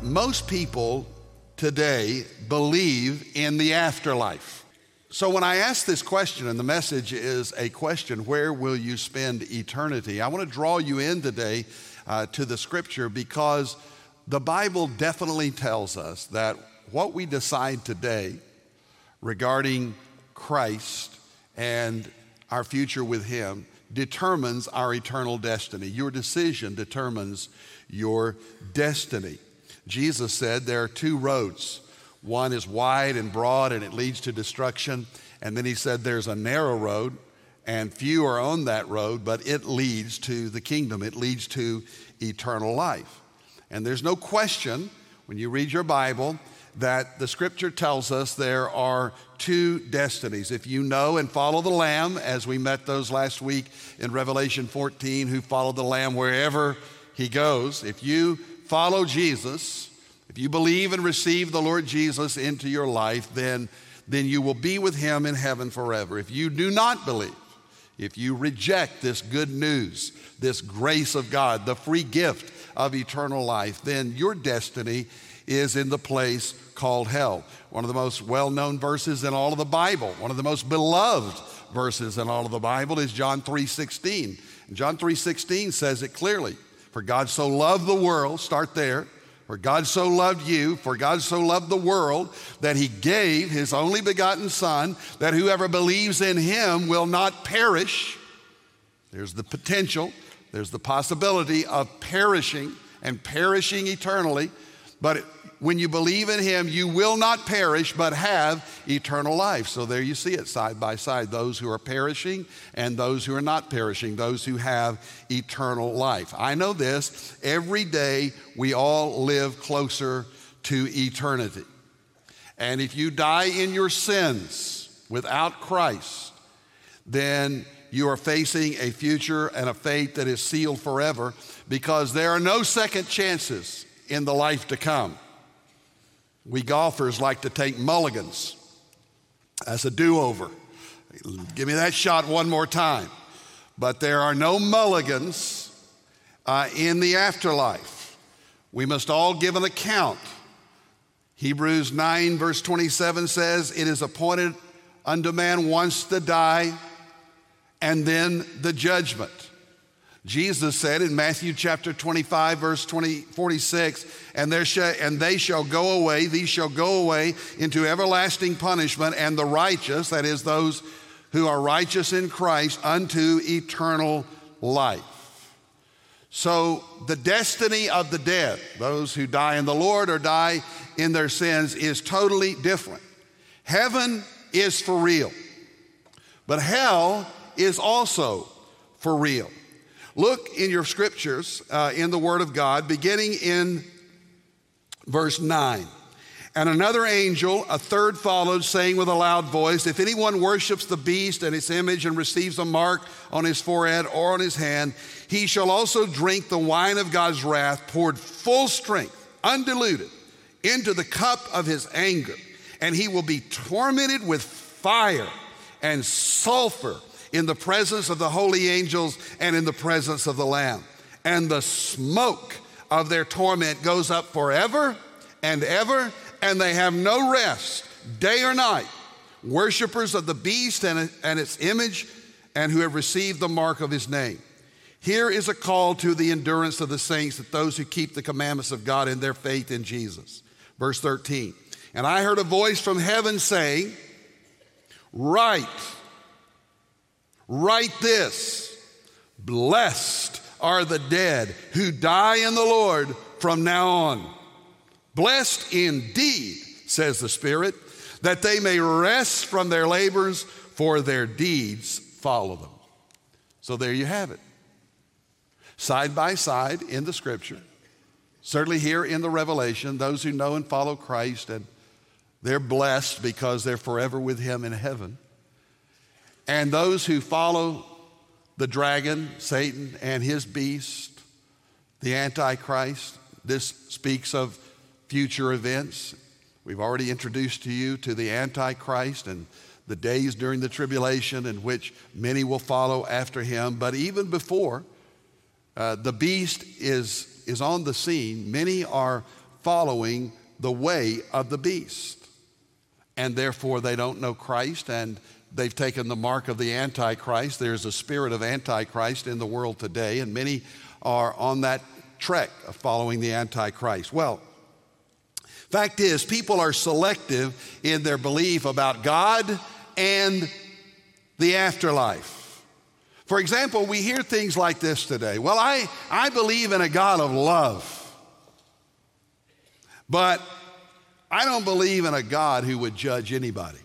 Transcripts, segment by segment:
most people today believe in the afterlife. So when I ask this question, and the message is a question, where will you spend eternity? I want to draw you in today to the scripture, because the Bible definitely tells us that what we decide today regarding Christ and our future with Him determines our eternal destiny. Your decision determines your destiny. Jesus said there are two roads. One is wide and broad and it leads to destruction. And then He said there's a narrow road and few are on that road, but it leads to the kingdom. It leads to eternal life. And there's no question when you read your Bible that the scripture tells us there are two destinies. If you know and follow the Lamb, as we met those last week in Revelation 14, who followed the Lamb wherever He goes, if you follow Jesus, if you believe and receive the Lord Jesus into your life, then you will be with Him in heaven forever. If you do not believe, if you reject this good news, this grace of God, the free gift of eternal life, then your destiny is in the place called hell. One of the most well-known verses in all of the Bible, one of the most beloved verses in all of the Bible is John 3:16. And John 3:16 says it clearly. For God so loved the world, start there. For God so loved you, for God so loved the world, that He gave His only begotten Son, that whoever believes in Him will not perish. There's the potential, there's the possibility of perishing and perishing eternally. But when you believe in Him, you will not perish, but have eternal life. So there you see it side by side, those who are perishing and those who are not perishing, those who have eternal life. I know this, every day we all live closer to eternity. And if you die in your sins without Christ, then you are facing a future and a fate that is sealed forever, because there are no second chances in the life to come. We golfers like to take mulligans as a do-over. Give me that shot one more time. But there are no mulligans in the afterlife. We must all give an account. Hebrews 9 verse 27 says, it is appointed unto man once to die, and then the judgment. Jesus said in Matthew chapter 25, verse 46, and they shall go away, these shall go away into everlasting punishment, and the righteous, that is those who are righteous in Christ, unto eternal life. So the destiny of the dead, those who die in the Lord or die in their sins, is totally different. Heaven is for real, but hell is also for real. Look in your scriptures, in the Word of God, beginning in verse 9. And another angel, a third followed, saying with a loud voice, if anyone worships the beast and its image and receives a mark on his forehead or on his hand, he shall also drink the wine of God's wrath, poured full strength, undiluted, into the cup of His anger. And he will be tormented with fire and sulfur in the presence of the holy angels and in the presence of the Lamb. And the smoke of their torment goes up forever and ever, and they have no rest, day or night. Worshippers of the beast and its image, and who have received the mark of His name. Here is a call to the endurance of the saints, that those who keep the commandments of God in their faith in Jesus. Verse 13, and I heard a voice from heaven saying, write this, blessed are the dead who die in the Lord from now on. Blessed indeed, says the Spirit, that they may rest from their labors, for their deeds follow them. So there you have it. Side by side in the scripture, certainly here in the Revelation, those who know and follow Christ, and they're blessed because they're forever with Him in heaven. And those who follow the dragon, Satan, and his beast, the Antichrist, this speaks of future events. We've already introduced to you to the Antichrist and the days during the tribulation in which many will follow after him. But even before the beast is on the scene, many are following the way of the beast. And therefore they don't know Christ, and they've taken the mark of the Antichrist. There's a spirit of Antichrist in the world today, and many are on that trek of following the Antichrist. Well, fact is, people are selective in their belief about God and the afterlife. For example, we hear things like this today. Well, I believe in a God of love, but I don't believe in a God who would judge anybody.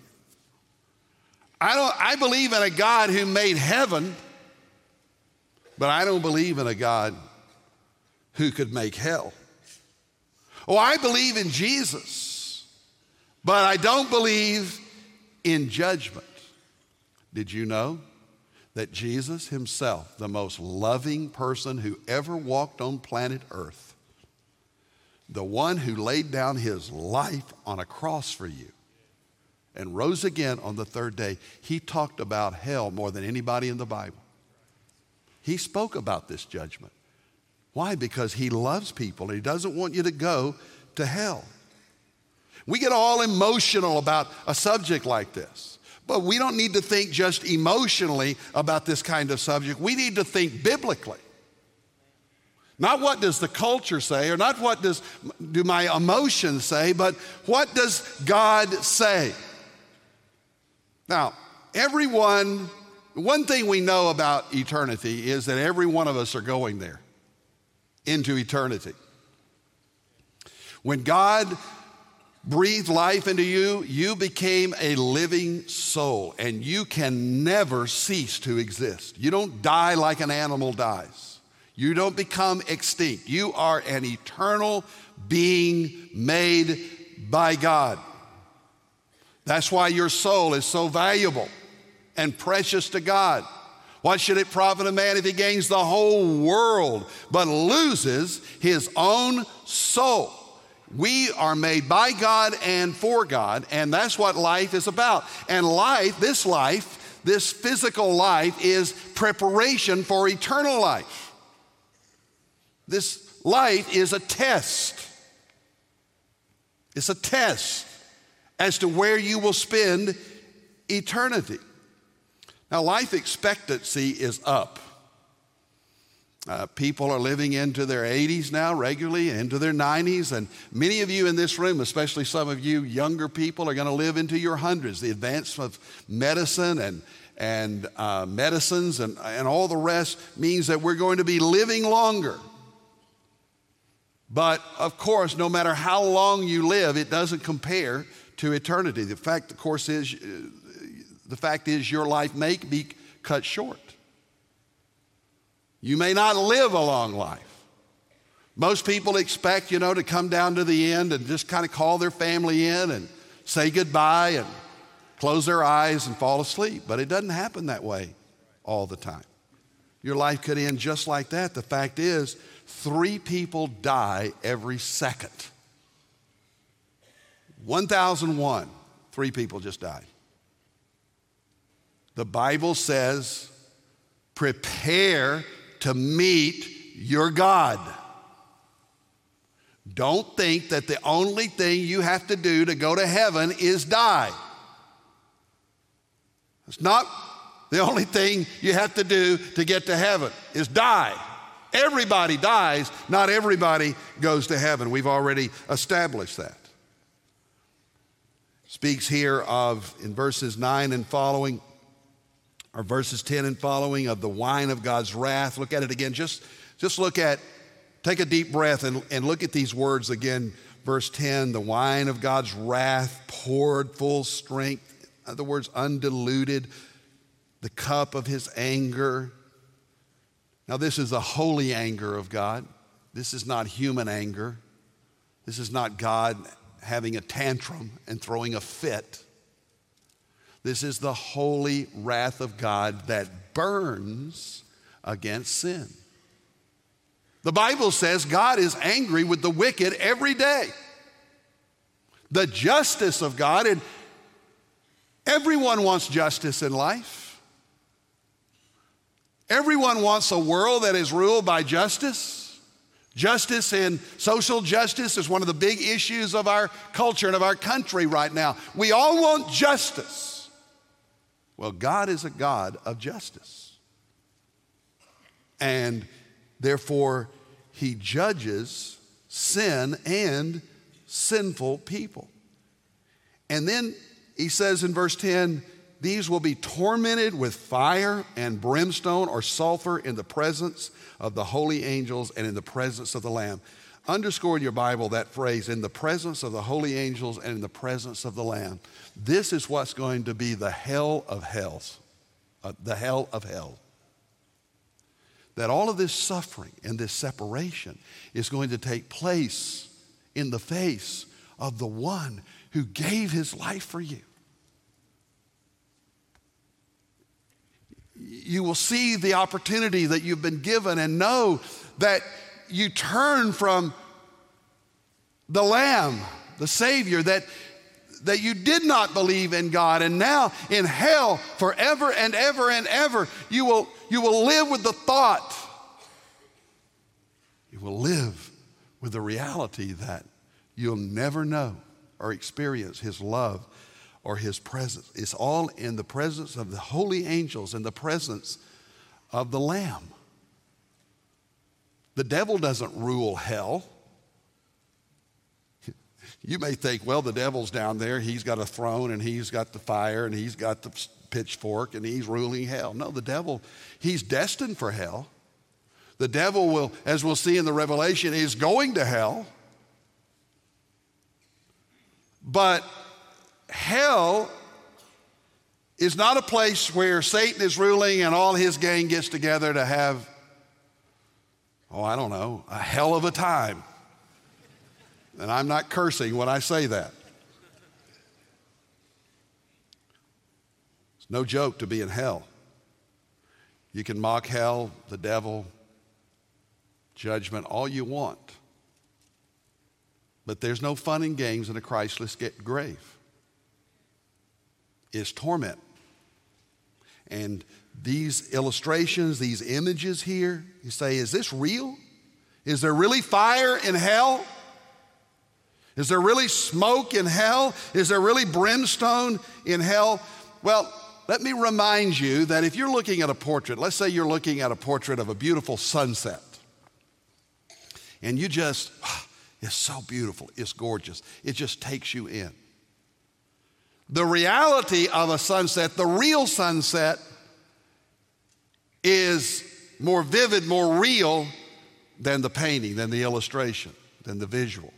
I believe in a God who made heaven, but I don't believe in a God who could make hell. Oh, I believe in Jesus, but I don't believe in judgment. Did you know that Jesus himself, the most loving person who ever walked on planet Earth, the one who laid down his life on a cross for you and rose again on the third day, he talked about hell more than anybody in the Bible. He spoke about this judgment. Why? Because he loves people and he doesn't want you to go to hell. We get all emotional about a subject like this, but we don't need to think just emotionally about this kind of subject. We need to think biblically. Not what does the culture say, or not what do my emotions say, but what does God say? Now, one thing we know about eternity is that every one of us are going there, into eternity. When God breathed life into you, you became a living soul, and you can never cease to exist. You don't die like an animal dies. You don't become extinct. You are an eternal being made by God. That's why your soul is so valuable and precious to God. What should it profit a man if he gains the whole world but loses his own soul? We are made by God and for God, and that's what life is about. And this physical life, is preparation for eternal life. This life is a test. It's a test as to where you will spend eternity. Now, life expectancy is up. People are living into their 80s now regularly, into their 90s, and many of you in this room, especially some of you younger people, are going to live into your hundreds. The advancement of medicine and medicines and all the rest means that we're going to be living longer. But of course, no matter how long you live, it doesn't compare to eternity. The fact is your life may be cut short. You may not live a long life. Most people expect, to come down to the end and just kind of call their family in and say goodbye and close their eyes and fall asleep. But it doesn't happen that way all the time. Your life could end just like that. The fact is, 3 people die every second. 1,001, 3 people just died. The Bible says, prepare to meet your God. Don't think that the only thing you have to do to go to heaven is die. It's not the only thing you have to do to get to heaven is die. Everybody dies, not everybody goes to heaven. We've already established that. Speaks here of, in verses 9 and following, or verses 10 and following, of the wine of God's wrath. Look at it again. Just take a deep breath and look at these words again. Verse 10, the wine of God's wrath poured full strength. In other words, undiluted. The cup of his anger. Now, this is the holy anger of God. This is not human anger. This is not God having a tantrum and throwing a fit. This is the holy wrath of God that burns against sin. The Bible says God is angry with the wicked every day. The justice of God, and everyone wants justice in life. Everyone wants a world that is ruled by justice. Justice and social justice is one of the big issues of our culture and of our country right now. We all want justice. Well, God is a God of justice. And therefore, he judges sin and sinful people. And then he says in verse 10, these will be tormented with fire and brimstone or sulfur in the presence of the holy angels and in the presence of the Lamb. Underscore in your Bible that phrase, in the presence of the holy angels and in the presence of the Lamb. This is what's going to be the hell of hells, the hell of hell. That all of this suffering and this separation is going to take place in the face of the one who gave his life for you. You will see the opportunity that you've been given and know that you turn from the Lamb, the Savior, that you did not believe in God, and now in hell forever and ever and ever, you will live with the thought, you will live with the reality that you'll never know or experience his love or his presence. It's all in the presence of the holy angels, in the presence of the Lamb. The devil doesn't rule hell. You may think, well, the devil's down there. He's got a throne and he's got the fire and he's got the pitchfork and he's ruling hell. No, the devil, he's destined for hell. The devil will, as we'll see in the Revelation, is going to hell. But hell is not a place where Satan is ruling and all his gang gets together to have, a hell of a time. And I'm not cursing when I say that. It's no joke to be in hell. You can mock hell, the devil, judgment, all you want. But there's no fun and games in a Christless grave. It's torment. And these illustrations, these images here, you say, is this real? Is there really fire in hell? Is there really smoke in hell? Is there really brimstone in hell? Well, let me remind you that if you're looking at a portrait, let's say you're looking at a portrait of a beautiful sunset, and you just, it's so beautiful, it's gorgeous, it just takes you in. The reality of a sunset, the real sunset, is more vivid, more real than the painting, than the illustration, than the visual.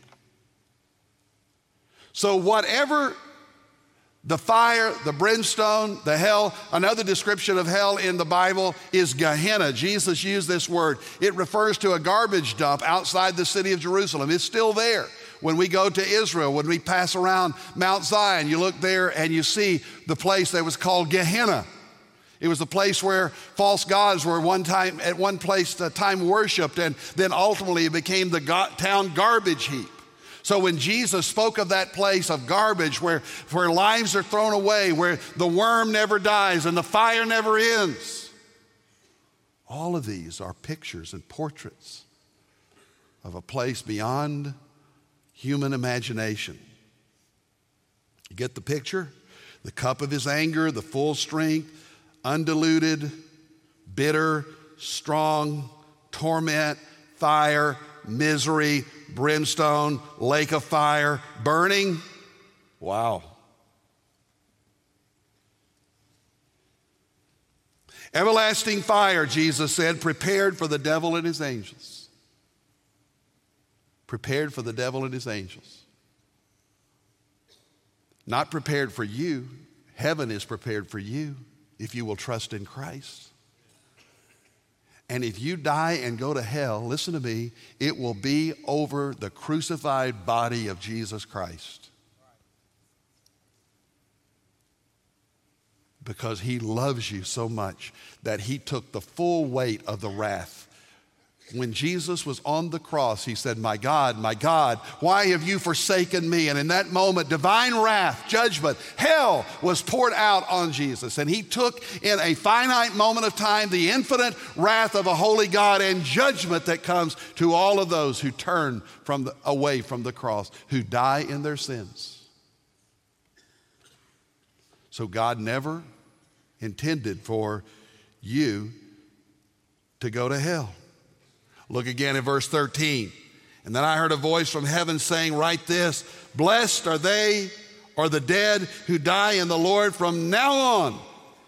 So whatever the fire, the brimstone, the hell, another description of hell in the Bible is Gehenna. Jesus used this word. It refers to a garbage dump outside the city of Jerusalem. It's still there. When we go to Israel, when we pass around Mount Zion, you look there and you see the place that was called Gehenna. It was the place where false gods were at one place worshipped, and then ultimately it became the town garbage heap. So when Jesus spoke of that place of garbage where lives are thrown away, where the worm never dies and the fire never ends, all of these are pictures and portraits of a place beyond human imagination. You get the picture? The cup of his anger, the full strength, undiluted, bitter, strong, torment, fire, misery, brimstone, lake of fire, burning. Wow. Everlasting fire, Jesus said, prepared for the devil and his angels. Prepared for the devil and his angels. Not prepared for you. Heaven is prepared for you if you will trust in Christ. And if you die and go to hell, listen to me, it will be over the crucified body of Jesus Christ. Because he loves you so much that he took the full weight of the wrath When Jesus was on the cross, he said, my God, why have you forsaken me? And in that moment, divine wrath, judgment, hell was poured out on Jesus. And he took in a finite moment of time the infinite wrath of a holy God and judgment that comes to all of those who turn away from the cross, who die in their sins. So God never intended for you to go to hell. Look again at verse 13. And then I heard a voice from heaven saying, write this, blessed are they or the dead who die in the Lord from now on.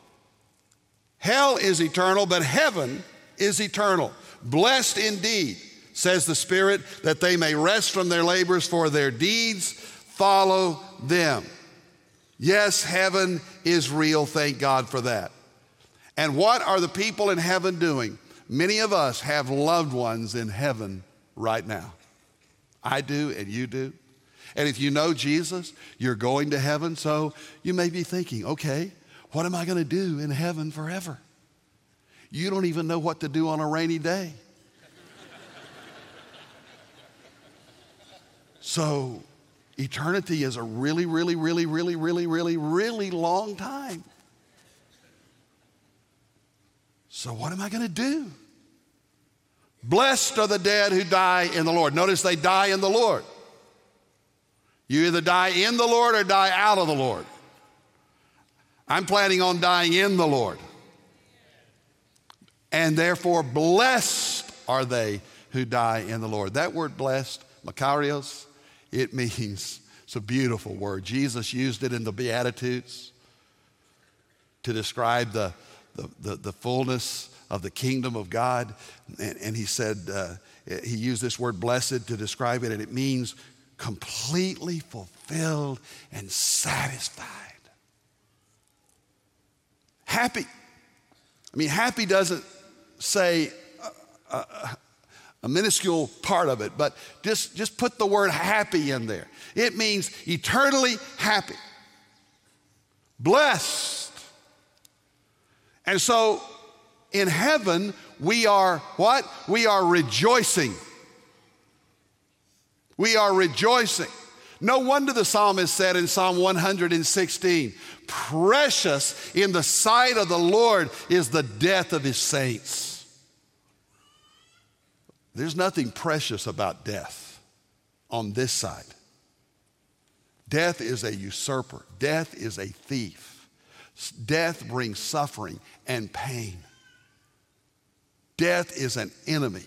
Hell is eternal, but heaven is eternal. Blessed indeed, says the Spirit, that they may rest from their labors, for their deeds follow them. Yes, heaven is real. Thank God for that. And what are the people in heaven doing? Many of us have loved ones in heaven right now. I do, and you do. And if you know Jesus, you're going to heaven, so you may be thinking, okay, what am I going to do in heaven forever? You don't even know what to do on a rainy day. So eternity is a really, really, really, really, really, really, really long time. So what am I going to do? Blessed are the dead who die in the Lord. Notice they die in the Lord. You either die in the Lord or die out of the Lord. I'm planning on dying in the Lord. And therefore, blessed are they who die in the Lord. That word blessed, makarios, it means, it's a beautiful word. Jesus used it in the Beatitudes to describe the fullness of the kingdom of God. And he said, he used this word blessed to describe it, and it means completely fulfilled and satisfied. Happy. I mean, happy doesn't say a minuscule part of it, but just put the word happy in there. It means eternally happy. Blessed. And so in heaven, we are what? We are rejoicing. We are rejoicing. No wonder the psalmist said in Psalm 116, precious in the sight of the Lord is the death of his saints. There's nothing precious about death on this side. Death is a usurper. Death is a thief. Death brings suffering and pain. Death is an enemy.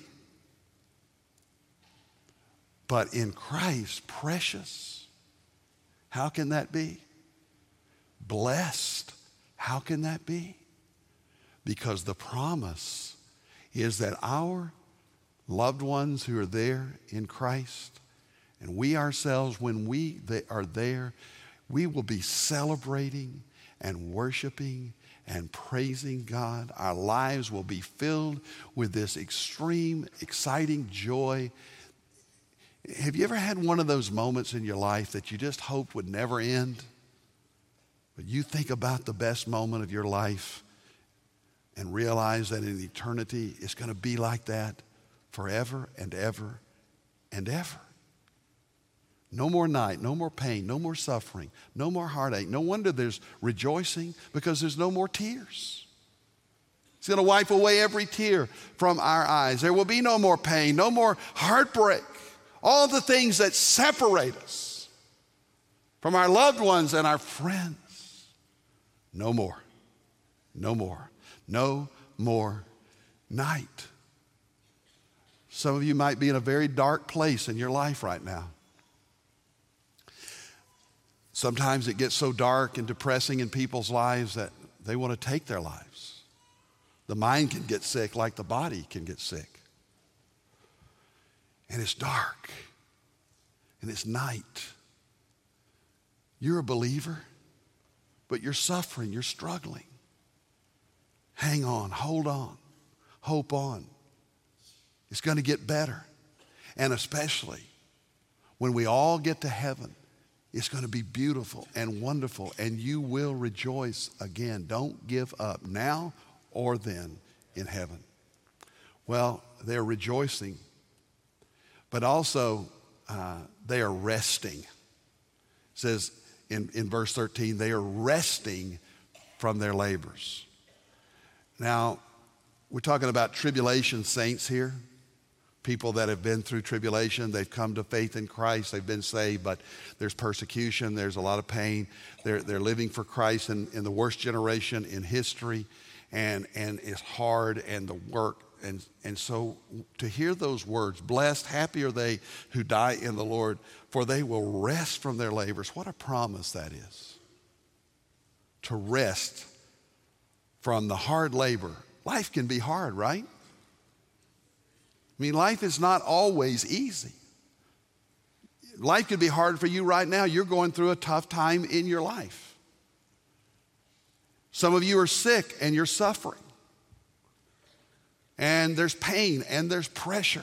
But in Christ, precious. How can that be? Blessed. How can that be? Because the promise is that our loved ones who are there in Christ, and we ourselves, when they are there, we will be celebrating and worshiping and praising God. Our lives will be filled with this extreme, exciting joy. Have you ever had one of those moments in your life that you just hoped would never end? But you think about the best moment of your life and realize that in eternity it's going to be like that forever and ever and ever. No more night, no more pain, no more suffering, no more heartache. No wonder there's rejoicing, because there's no more tears. It's going to wipe away every tear from our eyes. There will be no more pain, no more heartbreak. All the things that separate us from our loved ones and our friends. No more. No more. No more night. Some of you might be in a very dark place in your life right now. Sometimes it gets so dark and depressing in people's lives that they want to take their lives. The mind can get sick like the body can get sick. And it's dark. And it's night. You're a believer, but you're suffering, you're struggling. Hang on, hold on, hope on. It's going to get better. And especially when we all get to heaven, it's going to be beautiful and wonderful, and you will rejoice again. Don't give up now or then in heaven. Well, they're rejoicing, but also they are resting. It says in verse 13, they are resting from their labors. Now, we're talking about tribulation saints here. People that have been through tribulation, they've come to faith in Christ, they've been saved, but there's persecution, there's a lot of pain. They're living for Christ in the worst generation in history, and it's hard, and the work. And so to hear those words, blessed, happy are they who die in the Lord, for they will rest from their labors. What a promise that is. To rest from the hard labor. Life can be hard, right? I mean, life is not always easy. Life could be hard for you right now. You're going through a tough time in your life. Some of you are sick and you're suffering. And there's pain and there's pressure.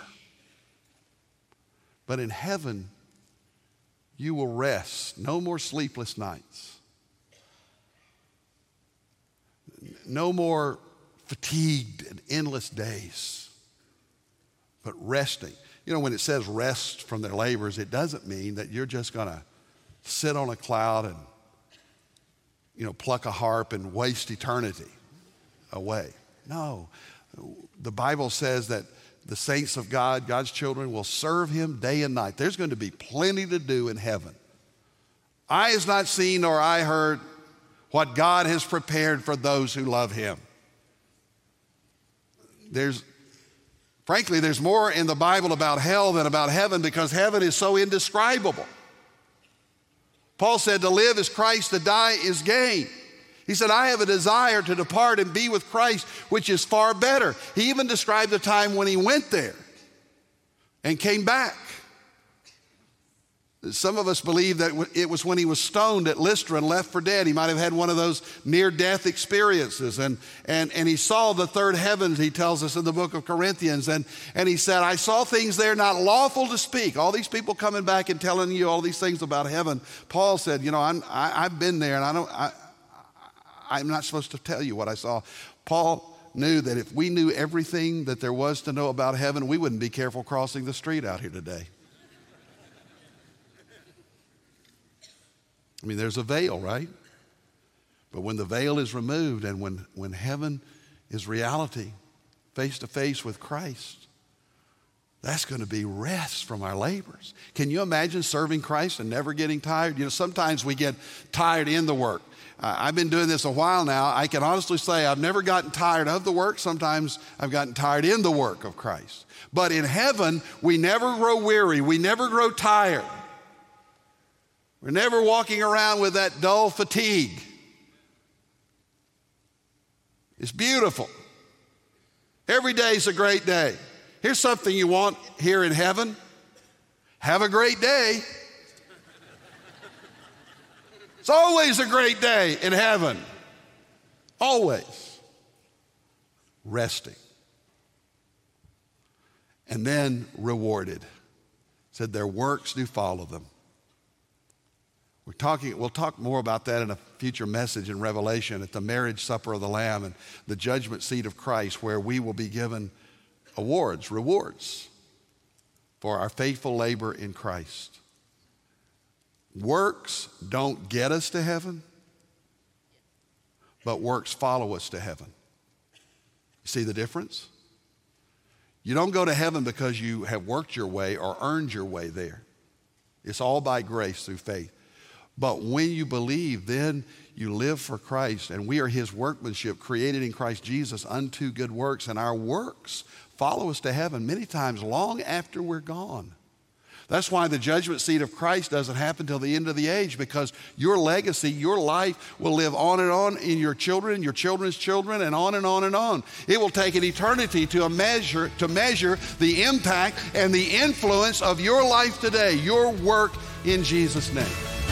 But in heaven, you will rest. No more sleepless nights. No more fatigued and endless days. But resting. You know, when it says rest from their labors, it doesn't mean that you're just going to sit on a cloud and, pluck a harp and waste eternity away. No. The Bible says that the saints of God, God's children, will serve him day and night. There's going to be plenty to do in heaven. Eye has not seen nor eye heard what God has prepared for those who love him. Frankly, there's more in the Bible about hell than about heaven, because heaven is so indescribable. Paul said, to live is Christ, to die is gain. He said, I have a desire to depart and be with Christ, which is far better. He even described the time when he went there and came back. Some of us believe that it was when he was stoned at Lystra and left for dead. He might have had one of those near-death experiences. And he saw the third heavens, he tells us in the book of Corinthians. And he said, I saw things there not lawful to speak. All these people coming back and telling you all these things about heaven. Paul said, I've been there, and I'm not supposed to tell you what I saw. Paul knew that if we knew everything that there was to know about heaven, we wouldn't be careful crossing the street out here today. I mean, there's a veil, right? But when the veil is removed and when heaven is reality, face to face with Christ, that's going to be rest from our labors. Can you imagine serving Christ and never getting tired? Sometimes we get tired in the work. I've been doing this a while now. I can honestly say I've never gotten tired of the work. Sometimes I've gotten tired in the work of Christ. But in heaven, we never grow weary. We never grow tired. We're never walking around with that dull fatigue. It's beautiful. Every day is a great day. Here's something you want here in heaven. Have a great day. It's always a great day in heaven. Always. Resting. And then rewarded. Said their works do follow them. We'll talk more about that in a future message in Revelation at the marriage supper of the Lamb and the judgment seat of Christ, where we will be given rewards for our faithful labor in Christ. Works don't get us to heaven, but works follow us to heaven. You see the difference? You don't go to heaven because you have worked your way or earned your way there. It's all by grace through faith. But when you believe, then you live for Christ, and we are his workmanship created in Christ Jesus unto good works, and our works follow us to heaven many times long after we're gone. That's why the judgment seat of Christ doesn't happen till the end of the age, because your legacy, your life will live on and on in your children, your children's children, and on and on and on. It will take an eternity to measure the impact and the influence of your life today, your work in Jesus' name.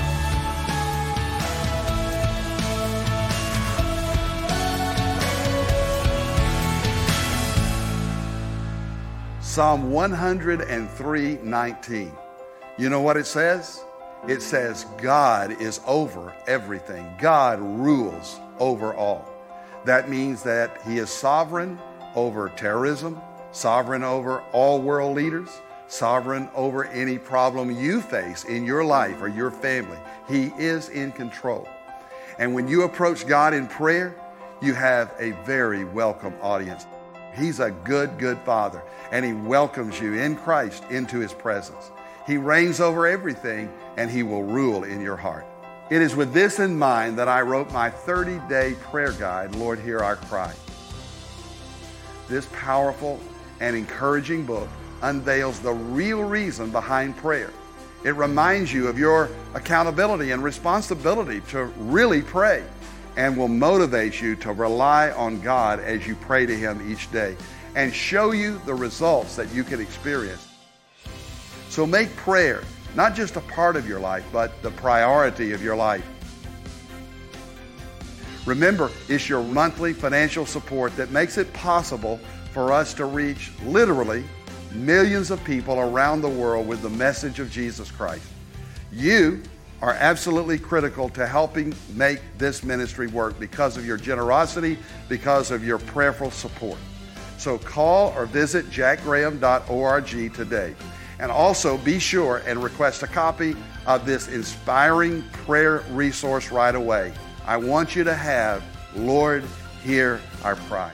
Psalm 103:19. You know what it says? It says, God is over everything. God rules over all. That means that he is sovereign over terrorism, sovereign over all world leaders, sovereign over any problem you face in your life or your family. He is in control. And when you approach God in prayer, you have a very welcome audience. He's a good, good Father, and He welcomes you in Christ into His presence. He reigns over everything, and He will rule in your heart. It is with this in mind that I wrote my 30-day prayer guide, Lord, Hear Our Cry. This powerful and encouraging book unveils the real reason behind prayer. It reminds you of your accountability and responsibility to really pray, and will motivate you to rely on God as you pray to Him each day, and show you the results that you can experience. So make prayer not just a part of your life, but the priority of your life. Remember, it's your monthly financial support that makes it possible for us to reach literally millions of people around the world with the message of Jesus Christ. You are absolutely critical to helping make this ministry work because of your generosity, because of your prayerful support. So call or visit jackgraham.org today. And also be sure and request a copy of this inspiring prayer resource right away. I want you to have, Lord, Hear Our Cry.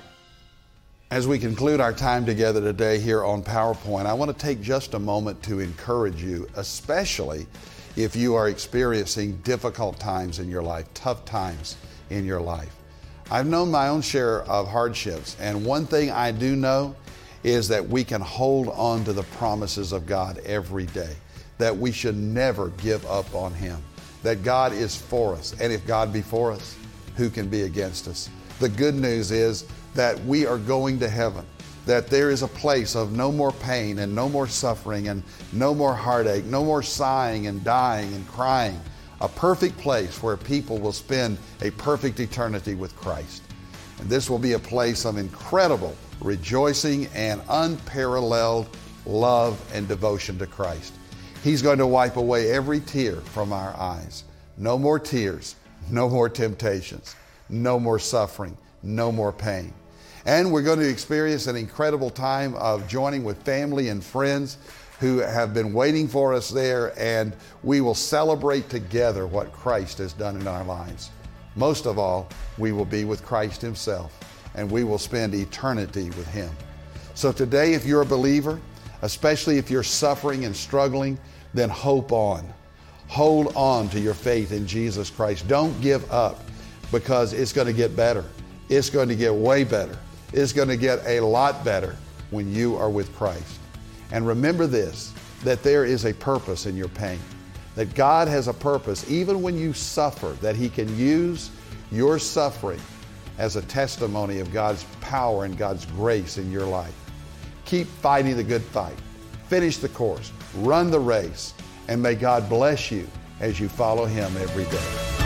As we conclude our time together today here on PowerPoint, I want to take just a moment to encourage you, especially if you are experiencing difficult times in your life, tough times in your life. I've known my own share of hardships, and one thing I do know is that we can hold on to the promises of God every day, that we should never give up on Him, that God is for us, and if God be for us, who can be against us? The good news is that we are going to heaven, that there is a place of no more pain and no more suffering and no more heartache, no more sighing and dying and crying, a perfect place where people will spend a perfect eternity with Christ. And this will be a place of incredible rejoicing and unparalleled love and devotion to Christ. He's going to wipe away every tear from our eyes. No more tears, no more temptations, no more suffering, no more pain. And we're going to experience an incredible time of joining with family and friends who have been waiting for us there, and we will celebrate together what Christ has done in our lives. Most of all, we will be with Christ Himself, and we will spend eternity with Him. So today, if you're a believer, especially if you're suffering and struggling, then hope on. Hold on to your faith in Jesus Christ. Don't give up, because it's going to get better. It's going to get way better. It's going to get a lot better when you are with Christ. And remember this, that there is a purpose in your pain, that God has a purpose even when you suffer, that He can use your suffering as a testimony of God's power and God's grace in your life. Keep fighting the good fight. Finish the course. Run the race. And may God bless you as you follow Him every day.